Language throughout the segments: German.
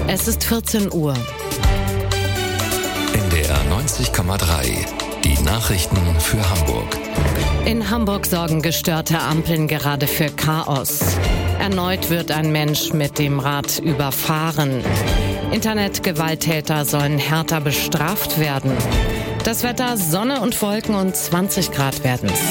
Es ist 14 Uhr. NDR 90,3. Die Nachrichten für Hamburg. In Hamburg sorgen gestörte Ampeln gerade für Chaos. Erneut wird ein Mensch mit dem Rad überfahren. Internetgewalttäter sollen härter bestraft werden. Das Wetter: Sonne und Wolken und 20 Grad werden's.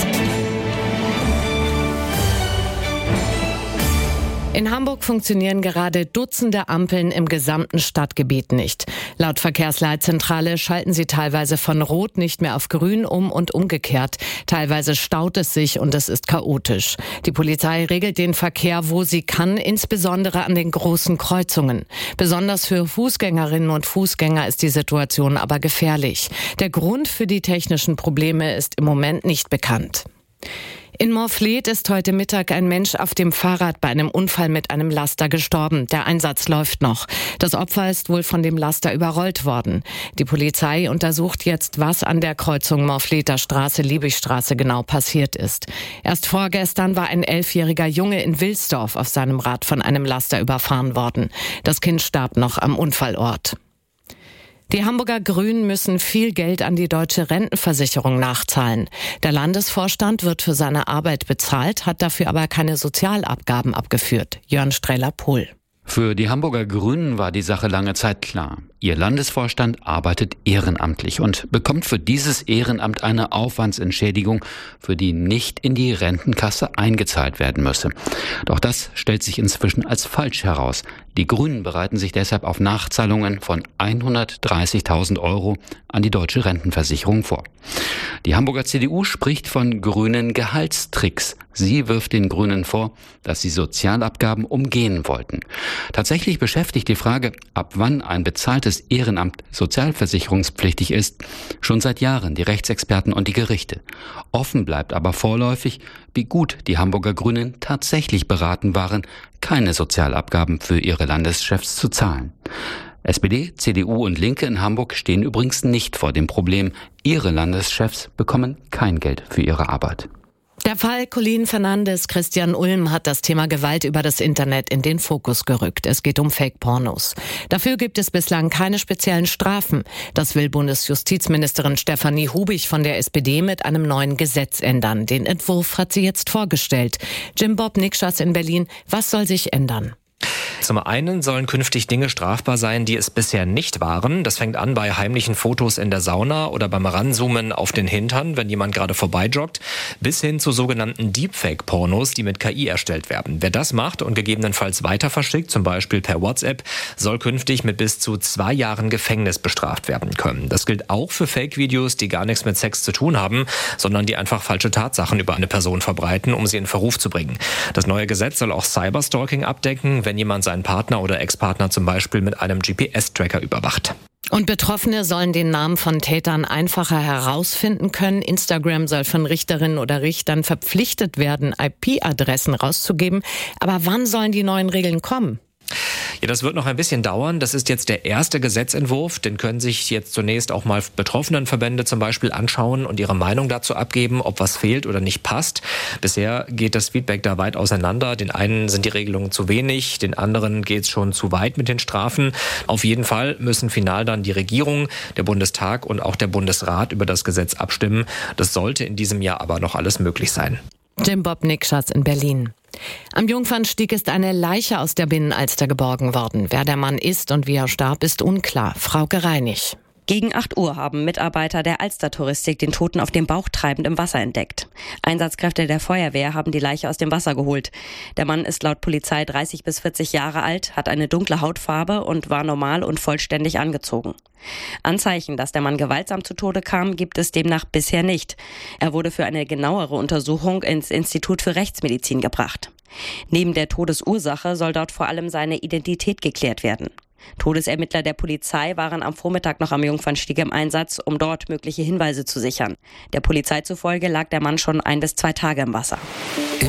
In Hamburg funktionieren gerade Dutzende Ampeln im gesamten Stadtgebiet nicht. Laut Verkehrsleitzentrale schalten sie teilweise von Rot nicht mehr auf Grün um und umgekehrt. Teilweise staut es sich und es ist chaotisch. Die Polizei regelt den Verkehr, wo sie kann, insbesondere an den großen Kreuzungen. Besonders für Fußgängerinnen und Fußgänger ist die Situation aber gefährlich. Der Grund für die technischen Probleme ist im Moment nicht bekannt. In Morfleet ist heute Mittag ein Mensch auf dem Fahrrad bei einem Unfall mit einem Laster gestorben. Der Einsatz läuft noch. Das Opfer ist wohl von dem Laster überrollt worden. Die Polizei untersucht jetzt, was an der Kreuzung Morfleter Straße-Liebigstraße genau passiert ist. Erst vorgestern war ein 11-jähriger Junge in Wilsdorf auf seinem Rad von einem Laster überfahren worden. Das Kind starb noch am Unfallort. Die Hamburger Grünen müssen viel Geld an die deutsche Rentenversicherung nachzahlen. Der Landesvorstand wird für seine Arbeit bezahlt, hat dafür aber keine Sozialabgaben abgeführt. Jörn Streller-Pohl. Für die Hamburger Grünen war die Sache lange Zeit klar. Ihr Landesvorstand arbeitet ehrenamtlich und bekommt für dieses Ehrenamt eine Aufwandsentschädigung, für die nicht in die Rentenkasse eingezahlt werden müsse. Doch das stellt sich inzwischen als falsch heraus. Die Grünen bereiten sich deshalb auf Nachzahlungen von 130.000 € an die deutsche Rentenversicherung vor. Die Hamburger CDU spricht von grünen Gehaltstricks. Sie wirft den Grünen vor, dass sie Sozialabgaben umgehen wollten. Tatsächlich beschäftigt die Frage, ab wann ein bezahltes Ehrenamt sozialversicherungspflichtig ist, schon seit Jahren die Rechtsexperten und die Gerichte. Offen bleibt aber vorläufig, wie gut die Hamburger Grünen tatsächlich beraten waren, keine Sozialabgaben für ihre Landeschefs zu zahlen. SPD, CDU und Linke in Hamburg stehen übrigens nicht vor dem Problem, ihre Landeschefs bekommen kein Geld für ihre Arbeit. Der Fall Colin Fernandes-Christian Ulm hat das Thema Gewalt über das Internet in den Fokus gerückt. Es geht um Fake-Pornos. Dafür gibt es bislang keine speziellen Strafen. Das will Bundesjustizministerin Stefanie Hubig von der SPD mit einem neuen Gesetz ändern. Den Entwurf hat sie jetzt vorgestellt. Jim Bob Nikschas in Berlin. Was soll sich ändern? Zum einen sollen künftig Dinge strafbar sein, die es bisher nicht waren. Das fängt an bei heimlichen Fotos in der Sauna oder beim Ranzoomen auf den Hintern, wenn jemand gerade vorbeijoggt, bis hin zu sogenannten Deepfake-Pornos, die mit KI erstellt werden. Wer das macht und gegebenenfalls weiter verschickt, zum Beispiel per WhatsApp, soll künftig mit bis zu 2 Jahren Gefängnis bestraft werden können. Das gilt auch für Fake-Videos, die gar nichts mit Sex zu tun haben, sondern die einfach falsche Tatsachen über eine Person verbreiten, um sie in Verruf zu bringen. Das neue Gesetz soll auch Cyberstalking abdecken, wenn jemand seinen Partner oder Ex-Partner zum Beispiel mit einem GPS-Tracker überwacht. Und Betroffene sollen den Namen von Tätern einfacher herausfinden können. Instagram soll von Richterinnen oder Richtern verpflichtet werden, IP-Adressen rauszugeben. Aber wann sollen die neuen Regeln kommen? Ja, das wird noch ein bisschen dauern. Das ist jetzt der erste Gesetzentwurf. Den können sich jetzt zunächst auch mal Betroffenenverbände zum Beispiel anschauen und ihre Meinung dazu abgeben, ob was fehlt oder nicht passt. Bisher geht das Feedback da weit auseinander. Den einen sind die Regelungen zu wenig, den anderen geht es schon zu weit mit den Strafen. Auf jeden Fall müssen final dann die Regierung, der Bundestag und auch der Bundesrat über das Gesetz abstimmen. Das sollte in diesem Jahr aber noch alles möglich sein. Jim Bob Nikschas in Berlin. Am Jungfernstieg ist eine Leiche aus der Binnenalster geborgen worden. Wer der Mann ist und wie er starb, ist unklar. Frauke Reinig. Gegen 8 Uhr haben Mitarbeiter der Alster-Touristik den Toten auf dem Bauch treibend im Wasser entdeckt. Einsatzkräfte der Feuerwehr haben die Leiche aus dem Wasser geholt. Der Mann ist laut Polizei 30 bis 40 Jahre alt, hat eine dunkle Hautfarbe und war normal und vollständig angezogen. Anzeichen, dass der Mann gewaltsam zu Tode kam, gibt es demnach bisher nicht. Er wurde für eine genauere Untersuchung ins Institut für Rechtsmedizin gebracht. Neben der Todesursache soll dort vor allem seine Identität geklärt werden. Todesermittler der Polizei waren am Vormittag noch am Jungfernstieg im Einsatz, um dort mögliche Hinweise zu sichern. Der Polizei zufolge lag der Mann schon 1 bis 2 Tage im Wasser.